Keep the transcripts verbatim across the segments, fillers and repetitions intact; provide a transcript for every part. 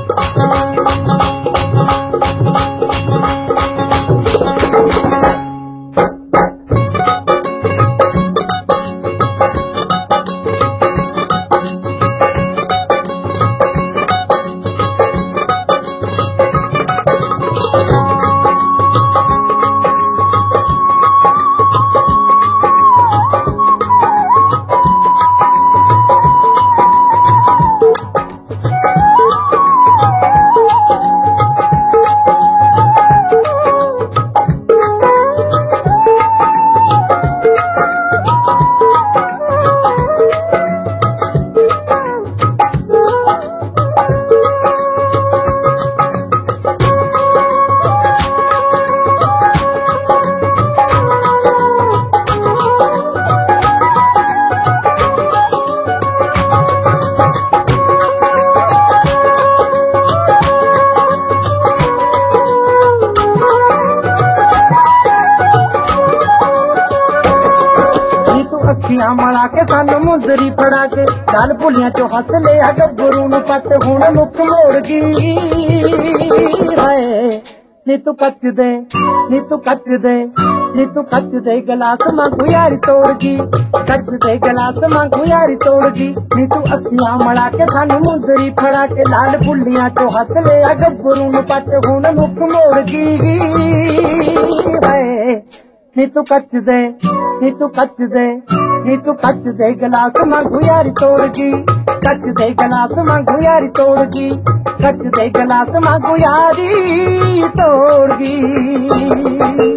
मड़ा के सानू मुंदरी फड़ा के लाल भुलिया चो हस लिया गबरू नू पत हुण मुख मोड़ गई हाय नी तू कच दे नी तू कच दे नी तू कच दे गलास मांगू यारी तोड़ गई कच दे गलास मांगू यारी तोड़ गई नी तू अखियां मड़ा के सानू मुंदरी फड़ा के लाल भुलिया चो हस लिया गबरू नू पत हुण मुख मोड़ गई हाय नी तू कच दे नी तू कच दे नी तू कच दे गलास मांगू यारी तोड़ गई कच दे गलास मांगू यारी तोड़ गई कच दे गलास मांगू यारी तोड़ गई।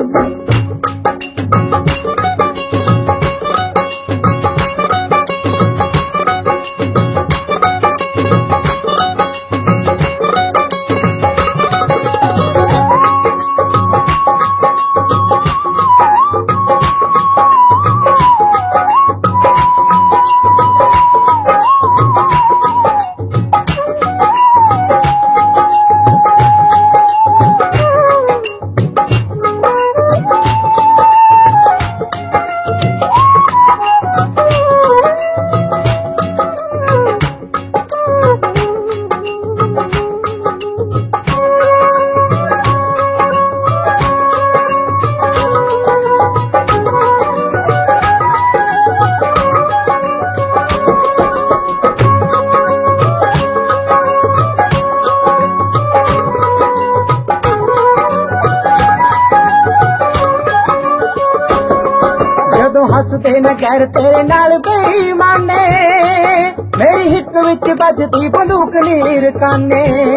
हसदे न गैर तेरे नाल बेईमाने मेरी हिक विच बजदी बंदूक नीर काने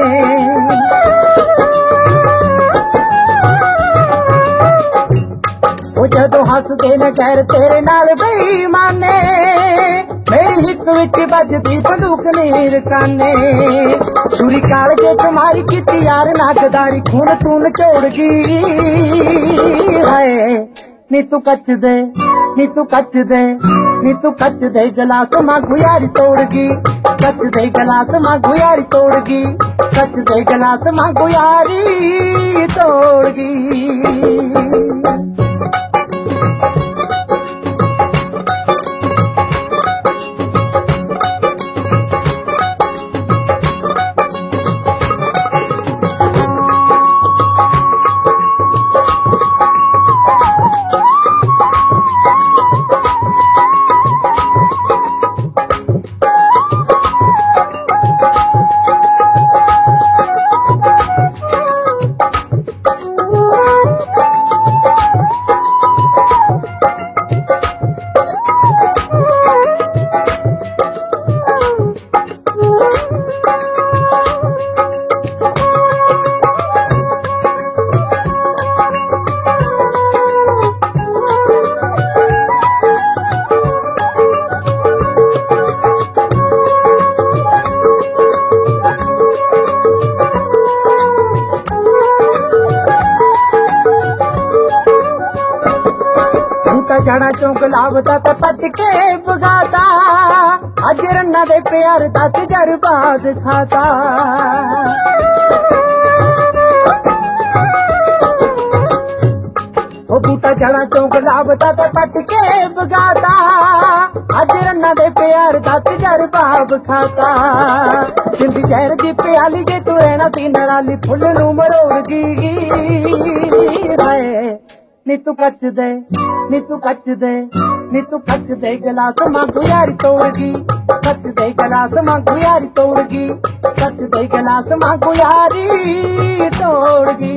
ओ जदों हसदे न गैर तेरे नाल बेईमाने मेरी हिक विच बजदी बंदूक नीर काने छुरी कालजे तुम्हारी की यार नागदारी खून तून चोड़ गई हाय नी तू कच दे नी तू कच दे नी तू कच दे गलास मांगू यारी तोड़ गई कच दे गलास मांगू यारी तोड़ गई कच दे गलास मांगू यारी तोड़ गई। जड़ा चो गुलाबदा ते पट के बगाता अज रन्ना दे प्यार दा तजरबाद खाता ओ बूटा जड़ा चो गुलाबदा ते पट के बगाता अज रन्ना दे प्यार दा तजरबा विखाता जिंदी जहर दी प्याली जे तू रहना सी नलाली फुल नू मरोड़गी हाय नी तू कच दे नी तू कच दे नी तू कच दे गिलास मांगू यारी तोड़गी कच दे गिलास मांगू यारी तोड़गी कच दे गिलास मांगू यारी तोड़गी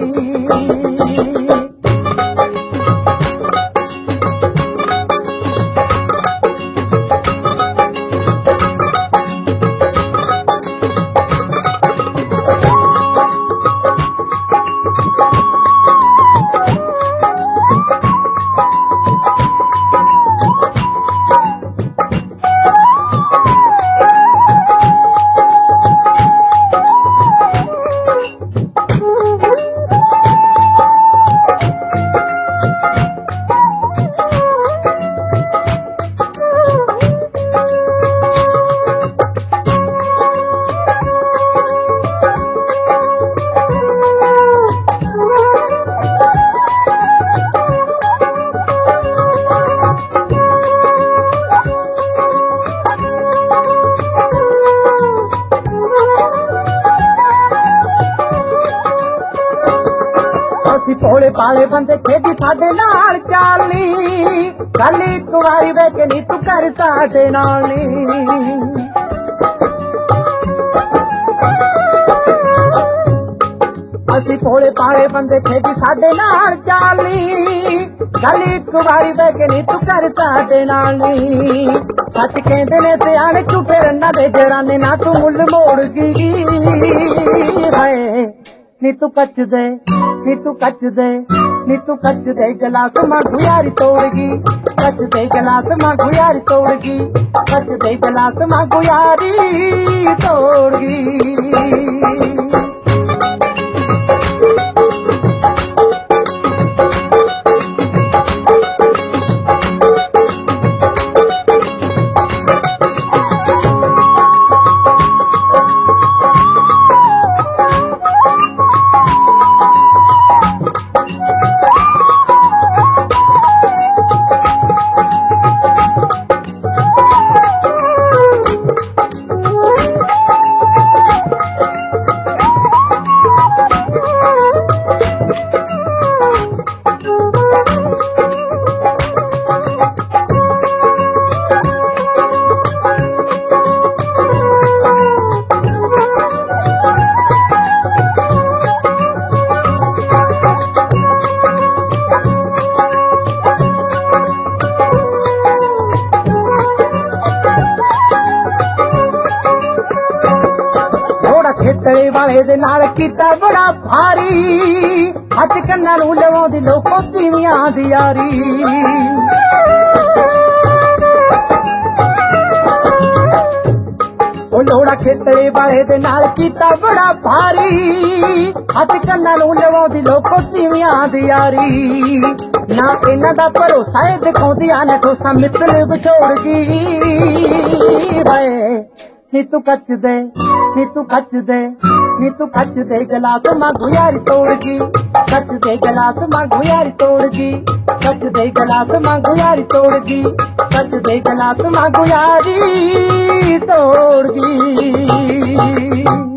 भोले भाले बंदे खेदी साडे नाल चालनी कल एक वारी वे के नी तू कर साडे नाल नी असी भोले भाले बंदे खेदी साडे नाल चालनी कल एक वारी वे के नी तू कर साडे नाल नी सच कहंदे ने सियाणे झूठे रन्ना दे जराने ना तू मुल मोड़ गई हाय नी तू कच दे नी तू कच दे नी तू कच दे गिलास मांगू यारी तोड़गी कच दे गिलास मांगू यारी तोड़गी कच दे गिलास मांगू यारी तोड़गी खेतरे वाले दे नाल कीता बड़ा भारी अज कन्ना नू लवाउंदी लोको तीवियां दी यारी ओ लोड़ा खेतरे वाले दे नाल कीता बड़ा भारी अज कन्ना नू लवाउंदी लोको तीवियां दी यारी ना इन्हां दा भरोसा ए दिखाउंदियां ने ठोसा मिसल विछोड़गी हाय नी तू कच दे नी तू कच दे नी तू कच दे गिलास मांगू यारी तोड़गी कच दे गिलास मांगू यारी तोड़गी कच दे गिलास मांगू यारी तोड़गी कच दे गिलास मांगू यारी तोड़गी।